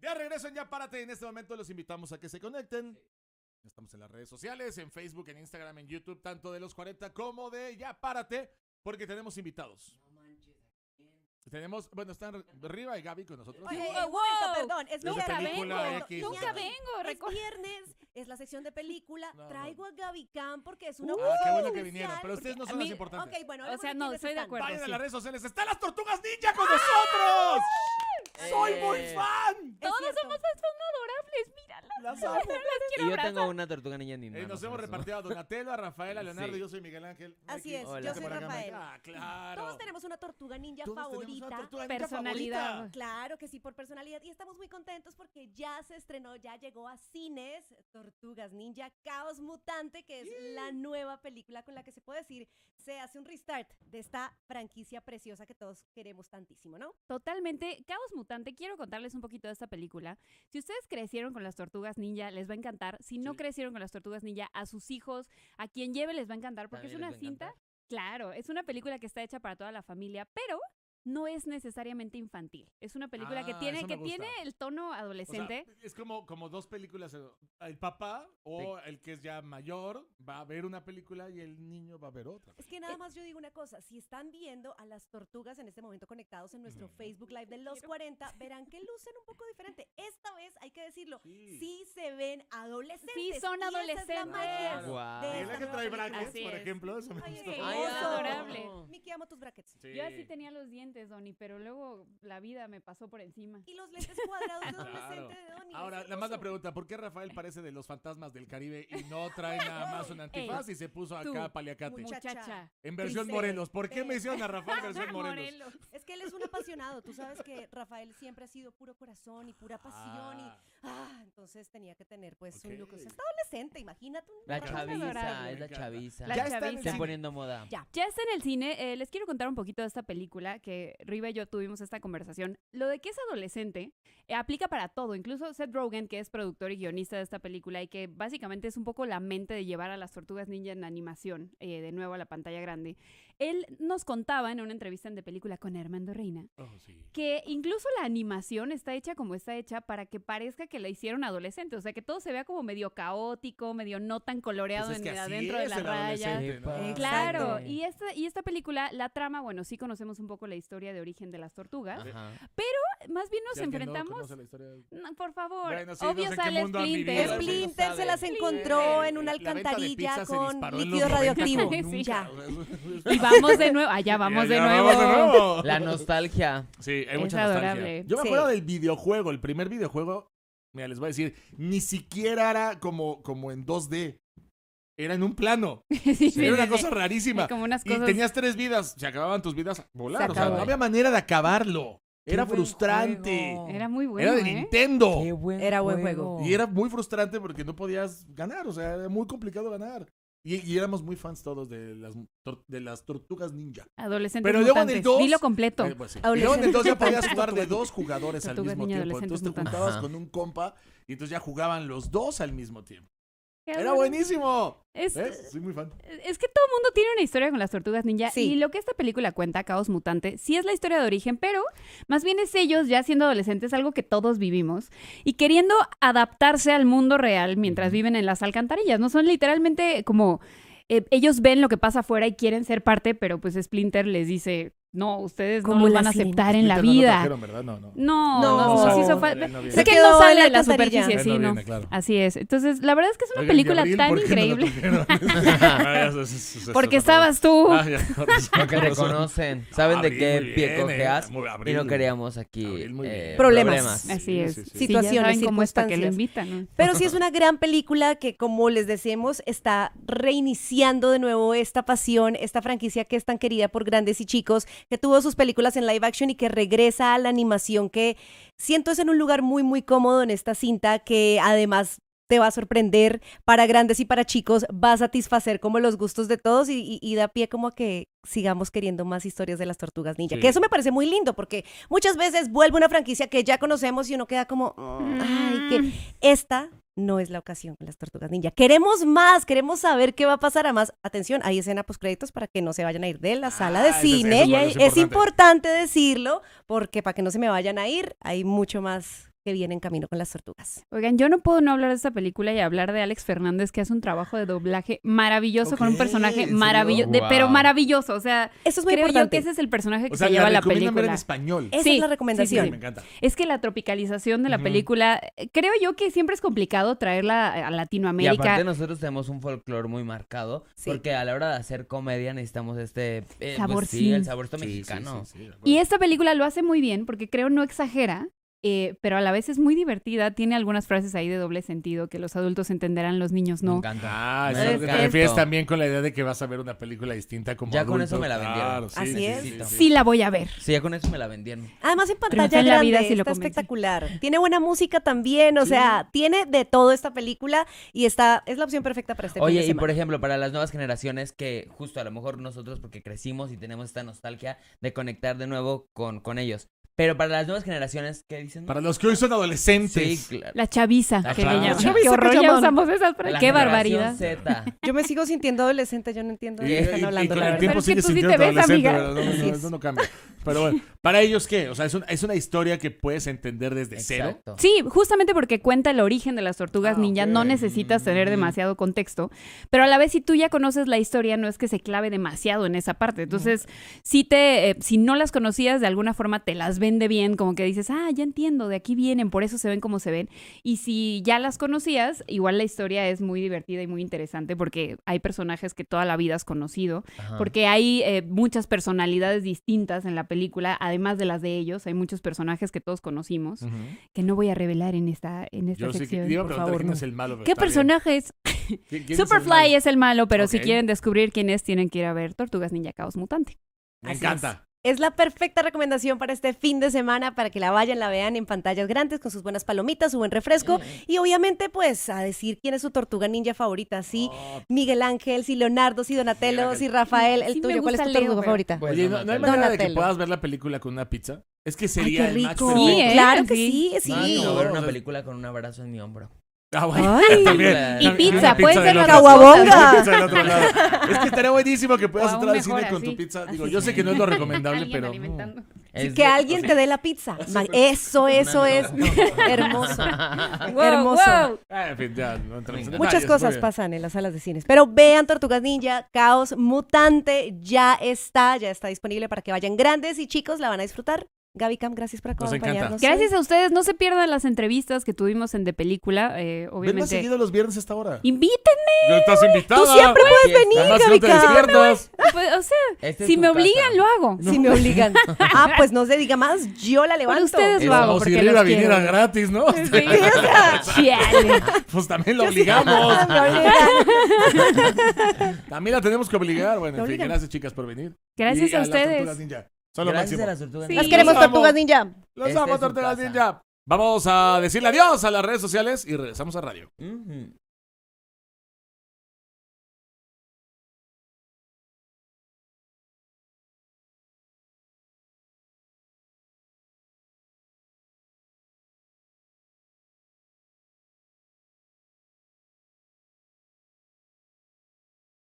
Ya regreso en Ya Párate. En este momento los invitamos a que se conecten. Estamos en las redes sociales, en Facebook, en Instagram, en YouTube, tanto de los 40 como de Ya Párate, porque tenemos invitados. Tenemos, bueno, están Riva y Gaby con nosotros. Oye, Wow. perdón, es Los de Nunca película vengo, X, nunca o sea. vengo. Es viernes, es la sección de película. No, Traigo a Gaby Cam porque es una qué bueno que especial, vinieron, pero ustedes no son a los mí- importantes. Ok, bueno, O hablemos sea, de no, quiénes estoy de están. acuerdo. Vayan a sí. las redes sociales. ¡Están las Tortugas Ninja con nosotros! ¡Soy muy fan! Es Todos cierto. somos son adorables, míralas. Las amo. Quiero Y yo abrazar. tengo una tortuga niña ni nada. Nos hemos repartido a Donatello, a Rafael, a Leonardo. Sí. Yo soy Miguel Ángel. Así Mikey, es, Hola. yo vente soy por acá, Rafael. Mike. Ah, claro. Todos tenemos una tortuga ninja Todos tenemos una favorita. tortuga ninja Personalidad. favorita. Claro que sí, por personalidad. Y estamos muy contentos porque ya se estrenó, ya llegó a cines Tortugas Ninja Caos Mutante, que es la nueva película con la que se puede decir se hace un restart de esta franquicia preciosa que todos queremos tantísimo, ¿no? Totalmente. Caos Mutante, quiero contarles un poquito de esta película. Si ustedes crecieron con las Tortugas Ninja, les va a encantar. Si no Sí. crecieron con las Tortugas Ninja, a sus hijos, a quien lleve les va a encantar, porque es También una les va a cinta. encantar. Claro, es una película que está hecha para toda la familia, pero no es necesariamente infantil. Es una película que Ah, tiene eso me gusta. el tono O sea, adolescente. es como dos películas. El papá o el que es ya mayor va a ver una película y el niño va a ver otra. Es que nada más yo digo una cosa, si están viendo a las tortugas en este momento conectados en nuestro Facebook Live de los 40, verán que lucen un poco diferente. Esta vez, hay que decirlo, Sí. sí se ven adolescentes. Sí, son y esa es la adolescentes. magia Guau. de Miguel esta Ángel nueva trae película. brackets, Así por es. ejemplo. Eso me Ay, gustó. es Ay, hermoso. adorable. Miki, amo tus brackets. Sí. Yo así tenía los dientes, Donny, pero luego la vida me pasó por encima. Y los lentes cuadrados de Claro. adolescente de Donnie. Ahora, es nada más la hermoso. pregunta, ¿por qué Rafael parece de los fantasmas del Caribe y no trae nada más un antifaz y se puso tú, acá paliacate? Muchacha. En versión triste, Morelos. ¿Por qué fea. me hicieron a Rafael versión Morelos? Morelos. Es que él es un apasionado. Tú sabes que Rafael siempre ha sido puro corazón y pura pasión. Entonces tenía que tener pues un look. O sea, Ok. está adolescente, imagínate. La Chaviza, chaviza, adorable. es la Me encanta. chaviza. La Ya está en el chaviza. Están cine. poniendo moda. Ya. Ya está en el cine. Les quiero contar un poquito de esta película que Riva y yo tuvimos esta conversación. Lo de que es adolescente aplica para todo. Incluso Seth Rogen, que es productor y guionista de esta película y que básicamente es un poco la mente de llevar a las Tortugas Ninja en animación de nuevo a la pantalla grande. Él nos contaba en una entrevista en De Película con Armando Reina Oh, sí. que incluso la animación está hecha como está hecha para que parezca que la hicieron adolescente. O sea, que todo se vea como medio caótico, medio no tan coloreado Pues es que así adentro de es las el rayas. adolescente, ¿no? Exacto. Claro, y esta película, la trama, bueno, sí conocemos un poco la historia de origen de las tortugas. Ajá. Más bien nos Si alguien no enfrentamos. conoce la historia de- No, por favor, Bueno, sí, obvio no sé en qué sale mundo han vivido, Splinter. sí. Splinter lo se las saben. encontró en una La venta de alcantarilla pizza se con disparó en los líquido 90 radioactivo. como Sí. nunca. Ya. Y vamos de nuevo, allá vamos de Ya, nuevo. vamos de nuevo. La nostalgia. Sí, hay Es mucha nostalgia. adorable. Yo me Sí. acuerdo del videojuego, el primer videojuego, mira, les voy a decir, ni siquiera era como en 2D. Era en un plano. Sí, sí, Era una sí, cosa sí. rarísima. Hay como unas Y cosas. tenías 3 vidas. Se acababan tus vidas a volar. Se O sea, no acabó. había manera de acabarlo. Era Qué buen frustrante. juego. Era muy bueno, Era de Nintendo. Qué buen Era buen juego. Y era muy frustrante porque no podías ganar. O sea, era muy complicado ganar. Y éramos muy fans todos de las Tortugas Ninja. Adolescentes Pero luego en el mutantes. 2, Dilo completo. Pues sí. Y Adolescente. luego entonces ya podías jugar de 2 jugadores al Tortugas mismo Ninja, tiempo. adolescentes Entonces te mutantes. juntabas Ajá. con un compa y entonces ya jugaban los 2 al mismo tiempo. Qué ¡Era adorable. buenísimo! Es, ¿Ves? Soy muy fan. es que todo el mundo tiene una historia con las tortugas ninja. Sí. Y lo que esta película cuenta, Caos Mutante, sí es la historia de origen, pero más bien es ellos ya siendo adolescentes, algo que todos vivimos, y queriendo adaptarse al mundo real mientras viven en las alcantarillas. No son literalmente como ellos ven lo que pasa afuera y quieren ser parte, pero pues Splinter les dice, no, ustedes no Como los van a las aceptar en la Splinter no lo vida. trajeron, ¿verdad? No. No, No. nos hizo No, falta. no viene. Es Se que quedó no sale en la de la alcantarilla. superficie, sí, Él no ¿no? viene, claro. Así es. Entonces, la verdad es que es una Oigan, película Gabriel, tan ¿por qué no lo increíble. trajeron? Ah, eso Porque está estabas tú. Ah, ya, con razón, Porque con razón. reconocen. Saben de Abril, qué muy pie bien, cojeas. muy Y Abril. no queríamos aquí Abril, muy bien. Problemas. Así es. Sí, sí, sí. Sí, ya Situaciones, saben cómo es para que lo circunstancias. invitan, ¿no? Pero sí es una gran película que, como les decimos, está reiniciando de nuevo esta pasión, esta franquicia que es tan querida por grandes y chicos, que tuvo sus películas en live action y que regresa a la animación, que siento es en un lugar muy, muy cómodo en esta cinta, que además te va a sorprender para grandes y para chicos, va a satisfacer como los gustos de todos y da pie como a que sigamos queriendo más historias de las Tortugas Ninja. Sí. Que eso me parece muy lindo porque muchas veces vuelve una franquicia que ya conocemos y uno queda como, ay, que esta no es la ocasión con las Tortugas Ninja. Queremos más, queremos saber qué va a pasar a más. Atención, hay escena postcréditos para que no se vayan a ir de la sala de eso es- cine. eso es Es importante decirlo porque para que no se me vayan a ir, hay mucho más que viene en camino con las tortugas. Oigan, yo no puedo no hablar de esta película y hablar de Alex Fernández, que hace un trabajo de doblaje maravilloso con un Ok, personaje ¿en serio? maravilloso, Wow. pero maravilloso. O sea, Eso es muy creo yo importante. que ese es el personaje que O sea, se lleva la recomiendan ver en película. español. Esa Sí, es la sí, recomendación. sí. Me encanta. Es que la tropicalización de la Ujú. película, creo yo que siempre es complicado traerla a Y Latinoamérica. aparte nosotros tenemos un folclore muy marcado, Sí. porque a la hora de hacer comedia necesitamos Saborcín. pues sí, el saborcito Sí, mexicano. sí, de acuerdo. Y esta película lo hace muy bien porque creo no exagera, pero a la vez es muy divertida. Tiene algunas frases ahí de doble sentido que los adultos entenderán, los niños Me no. encanta. Ah, Me eso es lo que te encanta. refieres también con la idea de que vas a ver una película distinta como Ya con adulto. eso me la vendieron. Claro, sí, Así sí, es. sí, sí. Sí la voy a ver. Sí, ya con eso me la vendieron. Además en Triunfa pantalla en la grande, vida si lo está convencí. espectacular. Tiene buena música también, o Sí. sea, tiene de todo esta película y es la opción perfecta para este fin Oye, de y semana. por ejemplo, para las nuevas generaciones que justo a lo mejor nosotros porque crecimos y tenemos esta nostalgia de conectar de nuevo con ellos. Pero para las nuevas generaciones, ¿qué dicen? Para los que hoy son adolescentes. Sí, claro. La chaviza, La que le chaviza. llaman. Chaviza, Qué horror, que ya llaman. usamos esas frases. La Qué generación barbaridad. Z. Yo me sigo sintiendo adolescente, yo no entiendo de Y, qué están hablando, con la el verdad. tiempo Pero es que sigue tú sí sintiendo te ves, adolescente, amiga. pero no, Así es. eso no cambia. Pero bueno, para ellos, ¿qué? O sea, es una historia que puedes entender desde cero. Exacto. Sí, justamente porque cuenta el origen de las tortugas Ah, ninja, ok. no necesitas tener Mm. demasiado contexto, pero a la vez si tú ya conoces la historia, no es que se clave demasiado en esa parte. Entonces, si no las conocías, de alguna forma te las vende bien, como que dices, ya entiendo, de aquí vienen, por eso se ven como se ven. Y si ya las conocías, igual la historia es muy divertida y muy interesante porque hay personajes que toda la vida has conocido, Ajá. porque hay muchas personalidades distintas en la película, además de las de ellos, hay muchos personajes que todos conocimos, Ujú. que no voy a revelar en esta Yo sé que sección, iba a por preguntar favor. quién no. es el malo. pero ¿Qué está bien. personajes? ¿Quién es el Superfly malo? es el malo, pero si Ok. quieren descubrir quién es, tienen que ir a ver Tortugas Ninja Caos Mutante. Me Así encanta. Es la perfecta recomendación para este fin de semana, para que la vayan, la vean en pantallas grandes con sus buenas palomitas, su buen refresco y obviamente pues a decir quién es su tortuga ninja favorita, sí, Oh, Miguel Ángel, sí, Leonardo, sí, Donatello, Miguel sí, Rafael, el Sí me tuyo, ¿cuál es gusta tu Leo, tortuga pero- favorita? Pues, Oye, ¿no hay Donatello. manera de que Donatello. puedas ver la película con una pizza? Es que Ay, sería qué el match rico. perfecto. Sí, ¿eh? Claro que Sí. sí, sí. No, No, ver o una sea- película con un abrazo en mi hombro. Ah, bueno. Ay. También. Y También pizza, una puede del ser las otro. dos Caguabonga. Una pizza del otro lado. Es que estaría buenísimo que puedas O entrar aún al cine mejor, con tu así. pizza. Digo, Así. yo sé que no es lo recomendable, Alguien pero... alimentando. Sí, Es que de- alguien te dé la pizza. Eso es hermoso. Wow, Hermoso. wow. En fin, ya no entramos en Muchas detalles, muy cosas bien. pasan en las salas de cines. Pero vean Tortugas Ninja, Caos Mutante, ya está disponible para que vayan grandes y chicos, la van a disfrutar. Gaby Cam, gracias por Nos encanta. acompañarnos. Gracias a ustedes, no se pierdan las entrevistas que tuvimos en De Película, Ven más obviamente. seguido los viernes a esta hora. Invítenme, No estás invitada. Tú siempre puedes Aquí está. venir, Además, Gaby no te Cam. despiertas. pues, o sea, Esta es si tu me casa. obligan, lo hago. Si me obligan. Pues no se diga más, yo la levanto. ustedes Es lo hago como si porque Riva los viniera quiero. gratis, ¿no? Sí, o sea, chale. Pues también la obligamos. Me obligan. También la tenemos que obligar. Bueno, Me en fin, obligan. gracias, chicas, por venir. Gracias Y a las ustedes. Tortugas Ninja. Son lo Gracias máximo. a las tortugas. Sí. Las Los queremos, amo. Tortugas Ninja. Los Esta amo, es su Tortugas casa. Ninja. Vamos a decirle adiós a las redes sociales y regresamos a radio. Ujú.